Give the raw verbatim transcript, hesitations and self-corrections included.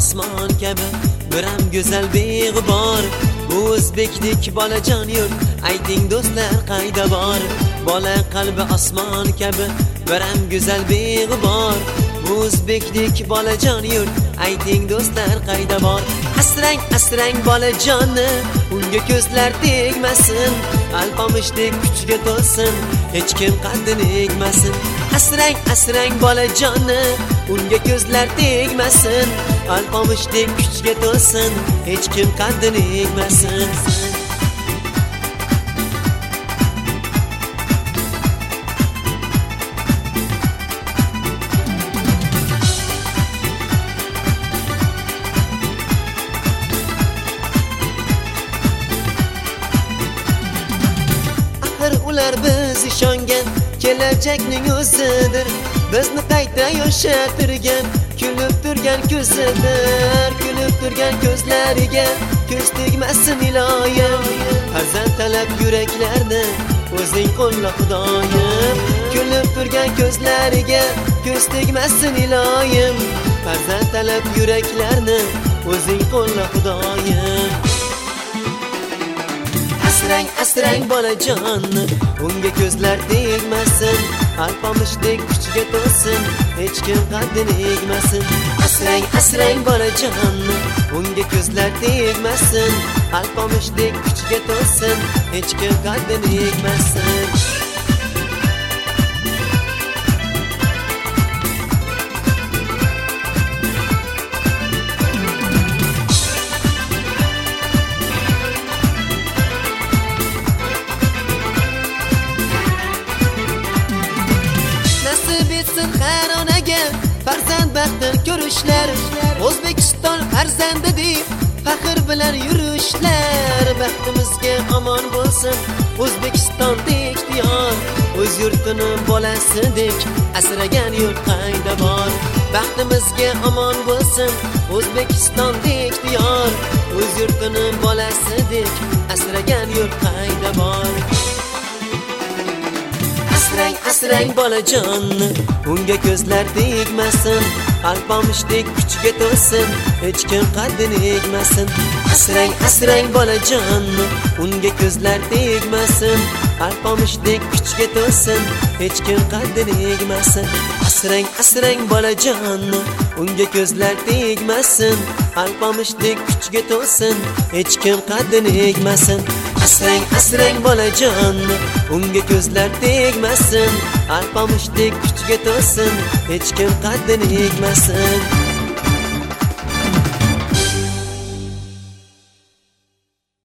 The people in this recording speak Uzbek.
osmon kabi, biram go'zal beg'ubor. Bu o'zbekdek bolajon yurt, ayting do'stlar qayda bor? Bola qalbi osmon kabi, biram go'zal beg'ubor. Bu o'zbekdek bolajon yurt, ayting do'stlar qayda bor? Asrang asrang bolajonni, unga ko'zlar tegmasin, alpomishdek kuchga to'lsin, hech kim qaddini egmasin. Asrang asrang bolajonni, unga ko'zlar tegmasin, alpomishdek kuchga to'lsin, hech kim qaddini egmasin. Ular biz ishongan kelajakning o'zidir, bizni qayta yoshatirgan, kulib turgan ko'zidir. Kulib turgan ko'zlariga ko'z tegmasin iloyim, farzand talab yuraklarni o'zing qo'lla xudoyim. Kulib turgan ko'zlariga ko'z tegmasin iloyim, farzand talab yuraklarni o'zing qo'lla xudoyim. Asrang asrang bolajonni, unga ko'zlar tegmasin, alpomishdek kuchga to'lsin, hech kim qaddini egmasin. Asrang asrang bolajonni, unga ko'zlar tegmasin, alpomishdek kuchga to'lsin, hech kim qaddini egmasin. Har onaga farzand baxtin ko'rishlar, O'zbekiston farzandi deb faxr bilan yurishlar. Baxtimizga omon bo'lsin O'zbekistondek diyor, o'z yurtini bolasidek asragan yurt qayda bor? Baxtimizga omon bo'lsin O'zbekistondek diyor, o'z yurtini bolasidek asragan yurt qayda bor? Asrang asrang bolajonni, unga ko'zlar tegmasin, alpomishdek kuchga to'lsin, hech kim qaddini egmasin. Asrang asrang bolajonni, unga ko'zlar tegmasin, alpomishdek kuchga to'lsin, hech kim qaddini egmasin. Asrang asrang bolajonni, unga ko'zlar tegmasin, alpomishdek kuchga to'lsin, hech kim qaddini egmasin. Asrang asrang bolajonni, unga ko'zlar tegmasin, alpomishdek kuchga to'lsin, hech kim qaddini egmasin.